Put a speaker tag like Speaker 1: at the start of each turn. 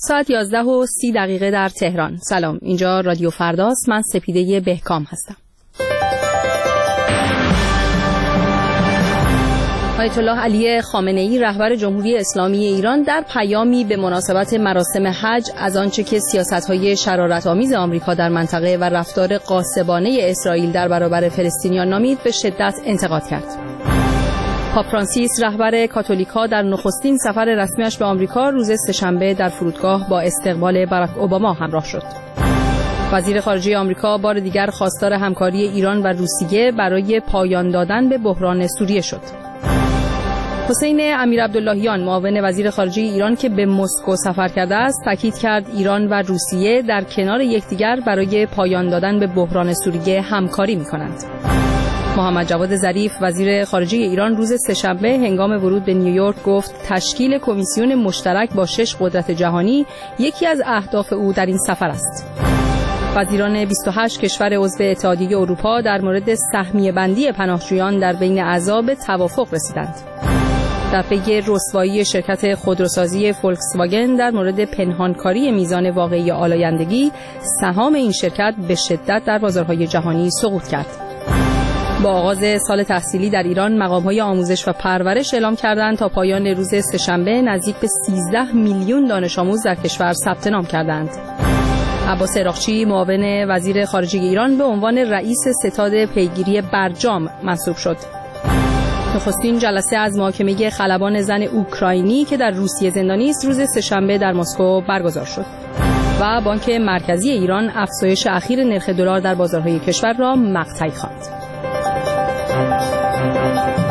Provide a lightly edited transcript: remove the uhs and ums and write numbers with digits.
Speaker 1: ساعت 11:30 در تهران. سلام، اینجا رادیو فرداست. من سپیده بهکام هستم. آیت الله علی خامنه‌ای رهبر جمهوری اسلامی ایران در پیامی به مناسبت مراسم حج از آنچه که سیاست‌های شرارت‌آمیز آمریکا در منطقه و رفتار غاصبانه اسرائیل در برابر فلسطینیان نامید به شدت انتقاد کرد. پاپ فرانسیس رهبر کاتولیک‌ها در نخستین سفر رسمیش به آمریکا روز سه‌شنبه در فرودگاه با استقبال باراک اوباما همراه شد. وزیر خارجه آمریکا بار دیگر خواستار همکاری ایران و روسیه برای پایان دادن به بحران سوریه شد. حسین امیرعبداللهیان معاون وزیر خارجه ایران که به مسکو سفر کرده است تاکید کرد ایران و روسیه در کنار یکدیگر برای پایان دادن به بحران سوریه همکاری می‌کنند. محمد جواد ظریف وزیر خارجه ایران روز سه‌شنبه هنگام ورود به نیویورک گفت تشکیل کمیسیون مشترک با 6 قدرت جهانی یکی از اهداف او در این سفر است. وزیران 28 کشور عضو اتحادیه اروپا در مورد سهمیه بندی پناهجویان در بین اعضا به توافق رسیدند. در پی رسوایی شرکت خودروسازی فولکس واگن در مورد پنهانکاری میزان واقعی آلایندگی، سهام این شرکت به شدت در بازارهای جهانی سقوط کرد. با آغاز سال تحصیلی در ایران مقام‌های آموزش و پرورش اعلام کردند تا پایان روز سه‌شنبه نزدیک به 13 میلیون دانش آموز در کشور ثبت نام کردند. عباس عراقچی معاون وزیر خارجه ایران به عنوان رئیس ستاد پیگیری برجام منصوب شد. نخستین جلسه از محاکمه خلبان زن اوکراینی که در روسیه زندانی است روز سه‌شنبه در مسکو برگزار شد. و بانک مرکزی ایران افزایش اخیر نرخ دلار در بازارهای کشور را مقطعی خواند.